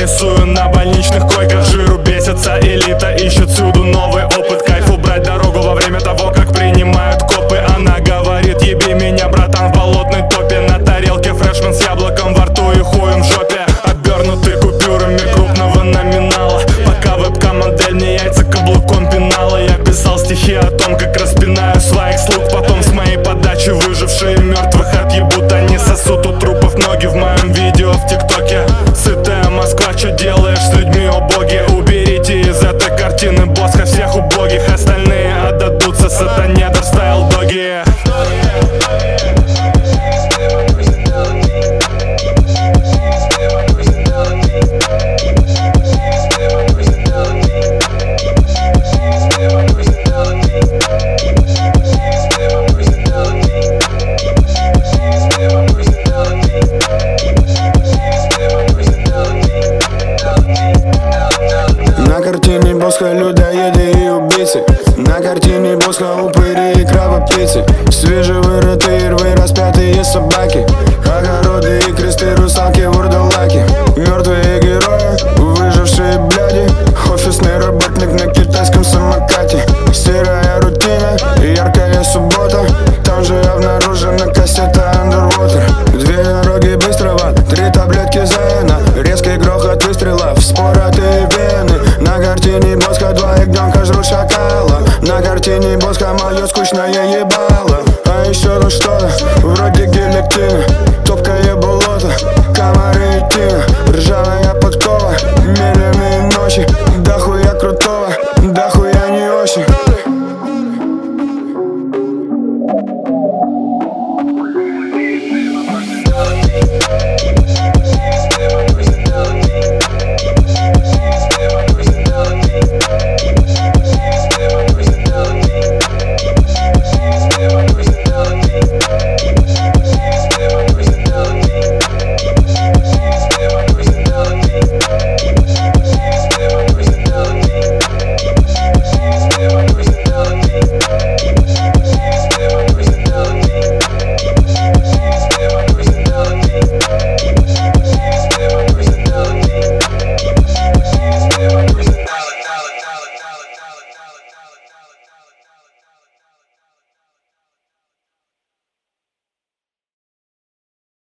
рисую на больничных койках. Жиру бесится элита, ищет всюду новый опыт. Кайф убрать дорогу во время того, как принимают копы. Она говорит: еби меня, братан, в болотной топе. На тарелке фрешмен с яблоком во рту и хуем в жопе. Обернуты купюрами крупного номинала. Пока вебкам-модель мне яйца каблуком пинала. Я писал стихи о том, как распинаю своих слуг. Потом с моей подачи выжившие мертвых отъебут. Они сосут у трупов ноги в моем видео в ТикТоке. Сытая Москва, что делаешь с людьми, о боги? Уберите из этой картины Босха всех убогих. Остальные отдадутся сатане, да стайл доги. На картине Босха людоеды и убийцы. На картине Босха упыри и кровопийцы. Свежевырытые рвы, распятые собаки. Огороды и кресты, русалки, вурдалаки. Мертвые герои, выжившие бляди. Офисный работник на китайском самокате. Серая рутина, яркая суббота. Там же обнаружена кассета Underwater. Две дороги быстрого, 3 таблетки Зена. Резкий грохот выстрелов, споротые вены. На картине Босха 2 ягненка жрут шакала. На картине Босха мое скучное ебало. А еще тут что-то вроде гильотины. Топкое болото, комары и тина. Ржавая